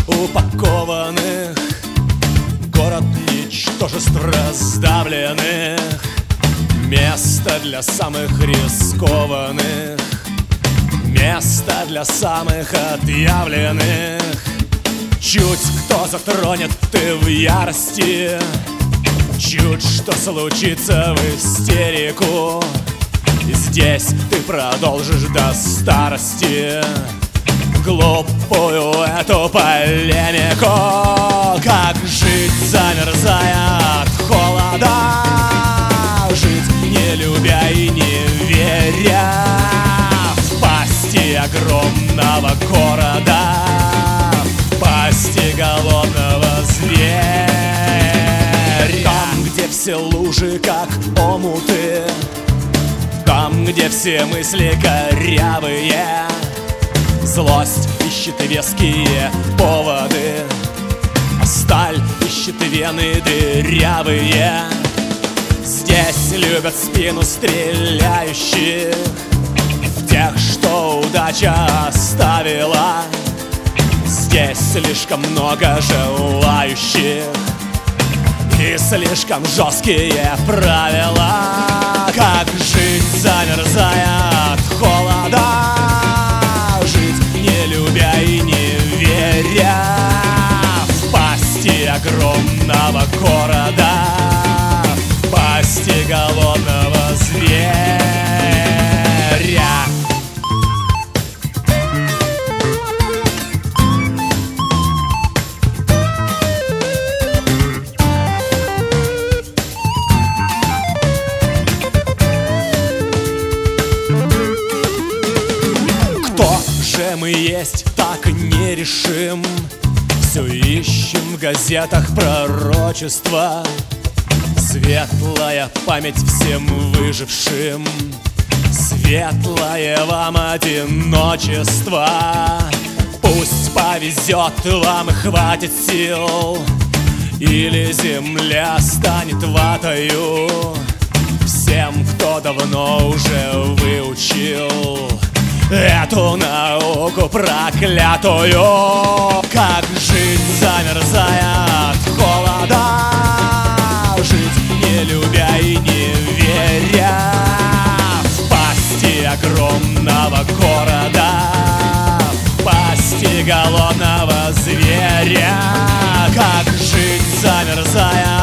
упакованных, город ничтожеств раздавленных, место для самых рискованных, место для самых отъявленных. Чуть кто затронет, ты в ярости, чуть что случится в истерику, и здесь ты продолжишь до старости глупую эту полемику. Как жить, замерзая от холода, жить не любя и не веря в пасти огромного города, в пасти голодного зверя. Там, где все лужи как омуты, там, где все мысли корявые, злость ищет веские поводы, а сталь ищет вены дырявые. Здесь любят спину стреляющих, в тех, что удача оставила. Здесь слишком много желающих и слишком жесткие правила. Как жить, замерзая от холода, жить не любя и не веря в пасти огромного города, в пасти голодного зверя. Мы есть, так и не решим. Все ищем в газетах пророчества, светлая память всем выжившим, светлое вам одиночество. Пусть повезет вам и хватит сил, или земля станет ватою всем, кто давно уже выучил эту науку проклятую. Как жить, замерзая от холода, жить не любя и не веря в пасти огромного города, в пасти голодного зверя. Как жить, замерзая